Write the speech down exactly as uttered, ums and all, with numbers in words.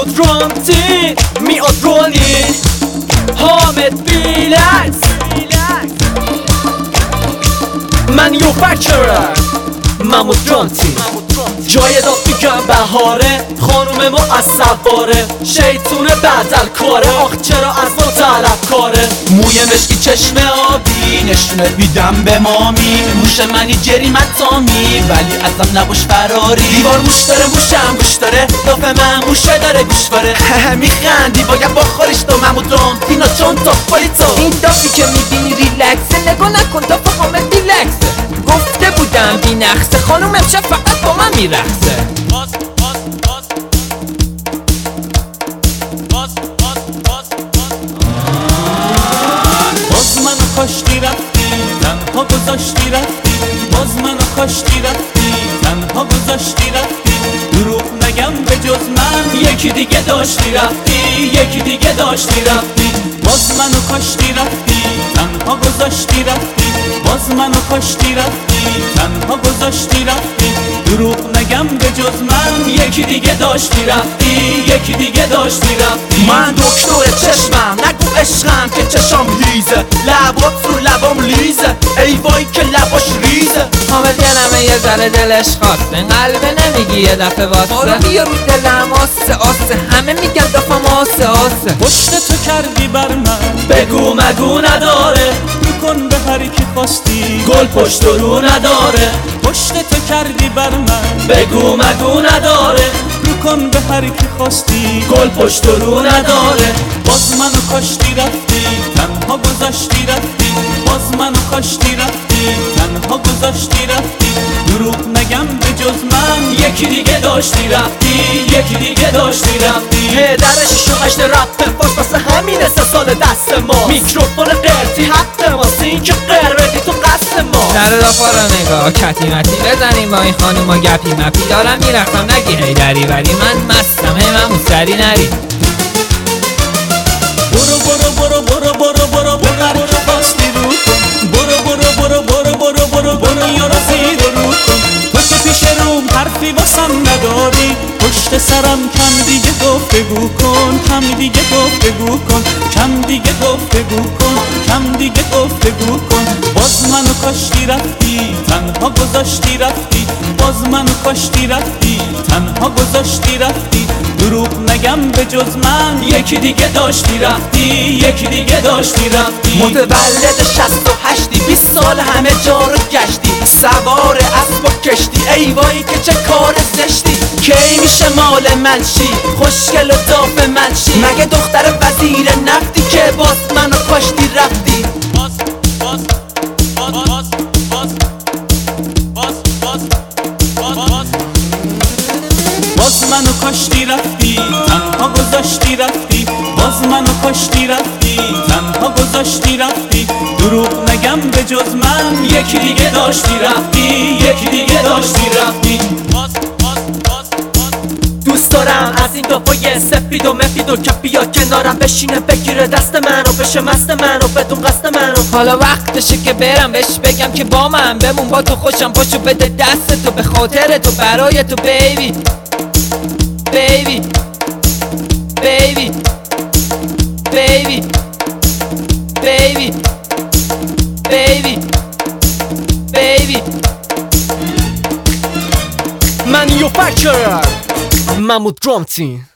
محمود رامتین میاد رونی حامد بیلکس منیوفکچرر محمود رامتین جای داد میگم بهاره خانوم ما از سواره شیطون بدل کاره آخ چرا از ما طلب کاره موی مشکی چشم آبی نشونه میدم به مامی موش منی جریمت تامی ولی ازم نباش فراری دیوار موش داره موشم گوش داره داف من موشه داره گوشواره میخندی باید با خورش تو محمود رامتینا چون تا پای تو این دافی که میبینی ریلکسه نگاه نکن داف حامد بیلکسه گفته بودم بی نقصه خانوم امشب فقط با من میرقصه باز منو کاشتی رفتی تنها گذاشتی رفتی باز منو کاشتی رفتی تنها گذاشتی رفتی دروغ نگم به جز من یکی دیگه داشتی رفتی یکی دیگه داشتی رفتی باز منو کاشتی رفتی تنها گذاشتی رفتی باز منو کاشتی رفتی تنها گذاشتی رفتی دروغ نگم به جز من یکی دیگه داشتی رفتی یکی دیگه داشتی رفتی من دکتر چشمم نگو عشقم که چشم لیزه لبات رو لبام لیزه ای وای که لباش ریزه حامد یه نمه یه ذره دلش خواسته قلبه نمیگی یه دفعه واسه حالا بیا رو دلم آسه آسه همه میگن دفعم آسه آسه پشت تو کردی بر من بگو مگو نداره میکن به هر کی خواستی گل پشت رو نداره پشت تو کردی بر من بگو مگو نداره میکن به هر کی خواستی گل پشت رو نداره باز منو کاشتی رفتی تنها گذاشتی رفتی باز منو کاشتی رفتی تنها گذاشتی رفتی دروغ نگم به جز من یکی دیگه داشتی رفتی یکی دیگه داشتی رفتی پدر شیش و هشت رفته فاش واسه همین سه سال دست ما میکروفون قرتی حق ماست این که قربی تو قصد ما در دافا رو نگاه کتی متی بزنیم با این خانوما گپی مپی دارم میرفتم نگی هی دری ولی من مستم هی من موسری نری برو برو برو برو برو برو برو که خواستی رو کن برو برو برو برو برو برو برو یارو زیر رو کن تو که پیش روم حرفی واسم نداری پشت سرم کم دیگه گفتگو کن کم دیگه گفتگو کن کم دیگه گفتگو کن کم دیگه گفتگو کن باز منو کاشتی رفتی تنها گذاشتی رفتی باز منو کاشتی رفتی تنها گذاشتی رفتی دروغ نگم به جز من یکی دیگه داشتی رفتی یکی دیگه داشتی رفتی متولد شصت و هشتی بیست سال همه جا رو گشتی سوار اسب و کشتی ای وای که چه کار زشتی کی میشه مال من شی خوشگل و داف من شی مگه دختر وزیر نفتی که باز منو کاشتی رفتی باز باز باز باز باز باز باز باز باز منو کاشتی رفتی تنها گذاشتی رفتی باز منو کاشتی رفتی تنها گذاشتی رفتی دروغ نگم به جز من یکی دیگه داشتی رفتی یکی دیگه داشتی رفتی باز باز باز دوست دارم از این دافای سفید و مفید و کپیا کنارم بشینه بگیره دست منو بشه مست منو بدون قصد منو حالا وقتشه که برم بهش بگم که با من بمون با تو خوشم پاشو بده دست تو به خاطر تو برای تو بیبی بیبی بیبی بیبی بیبی بیبی بیبی منیوفکچرر محمود رامتین